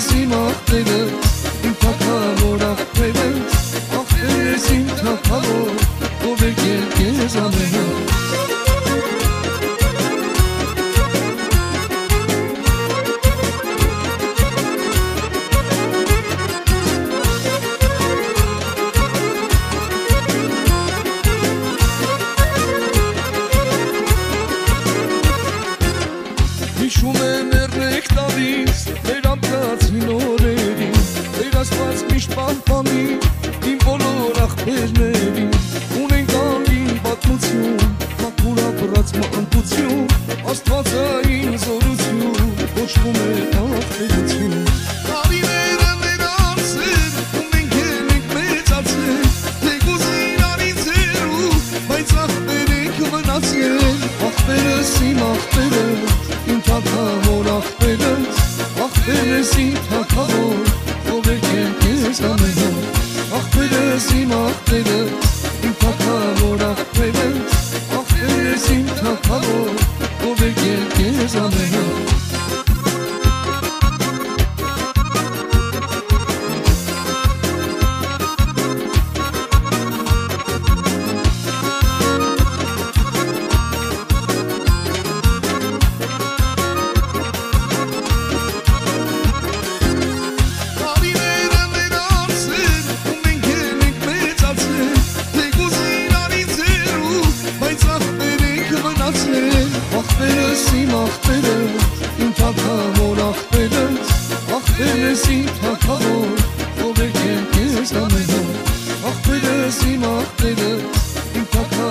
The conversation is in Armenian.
իմ ախպերս, իմ թագավոր ախպերս, ախպերս իմ թագավոր, ով եկել քեզ ամենով։ Հիշում եմ երնեք տալիս մեր ամկացին օրերին, Տեր Աստված միշտ պահպանի իմ բոլոր ախպերներին, ունենք ալին պատմություն, մաքուր ապրած մանկություն, Աստվածային զորություն, կոչվում է ախպերություն։ Տարիները մեր անցել, ու մենք ենք մեծացել, թեկուզ իրարից հեռու, բայց ախպեր ենք մնացել, ախպերս իմ ախպերս, իմ թագավոր ախպերս, ախպերս իմ թագավոր, ով եկել քեզ ամենով, ախպերս իմ ախպերս, իմ թագավոր ախպերս, ախպերս իմ թագավոր, ով եկել քեզ ամենով։ Ախպերս իմ ախպերս, իմ թագավոր ախպերս, ախպերս իմ թագավոր, ով եկել քեզ ամենով, ախպերս իմ ախպերս, իմ թագավոր